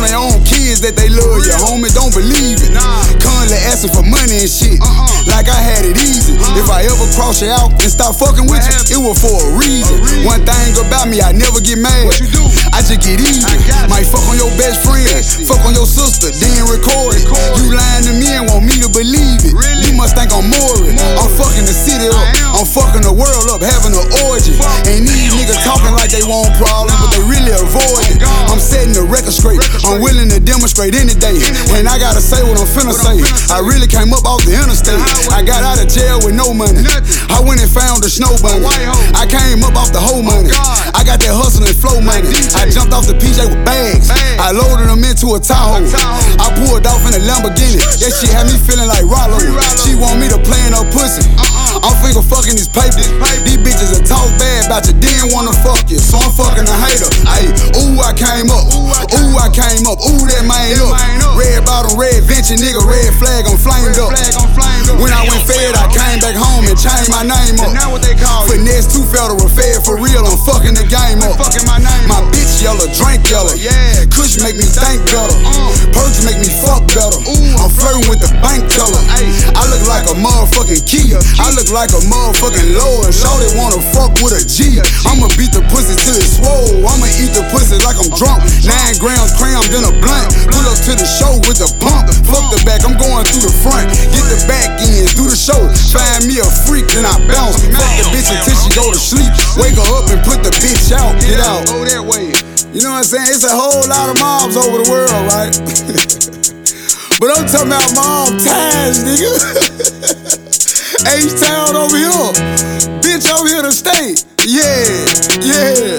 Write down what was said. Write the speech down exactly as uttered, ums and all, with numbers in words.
their own kids that they love you, homie, don't believe it. Constantly asking for money and shit, like I had it easy. If I ever cross you out and stop fucking with you, it was for a reason. One thing about me, I never get mad. I just get even. Might fuck on your best friend, fuck on your sister, then record it. You lying to me and want me to believe it. You must think I'm Maury. I'm fucking the city up, I'm fucking the world up, having an orgy. And these niggas talking like they want problems, but they really avoid it. I'm setting the record straight, I'm willing to demonstrate any day. And I gotta say what I'm finna say. I really came up off the interstate. I got out of jail with no money. I went and found a snow bunny. I came up off the whole money. I got that hustle and flow money. I jumped off the P J with bags. I loaded them into a Tahoe. I pulled off in a Lamborghini. That shit had me feeling like Rollo. She want me to play in her pussy. I'm finger fucking these papers. These bitches that talk bad about you, didn't wanna fuck you, so I'm fucking a hater. Ayy, ooh, I came up. Ooh, I came up. Ooh, that man up. Red bottom, red venture, nigga, red flag, I'm flamed up. When I went fed, I came back home and changed my name up. Finesse two federal, fed for real, I'm fucking the game up. My bitch yellow, drink yellow. Kush make me think better. Perks make me fuck better. I'm flirting with the bank teller. I look like a motherfucking key. I look like a motherfucking Lord. Shorty wanna fuck with a G. I'ma beat the pussy till it's swole. I'ma eat the pussy like I'm drunk. Nine grams crammed in a blunt. Pull up to the show with the pump. Fuck the back, I'm going through the front. Get the back in, do the show. Find me a freak, then I bounce. Fuck the bitch until she go to sleep. Wake her up and put the bitch out. Get out. Go that way. You know what I'm saying? It's a whole lot of mobs over the world, right? But I'm talking about mob ties, nigga. H-Town over here. Bitch over here to stay. Yeah, yeah.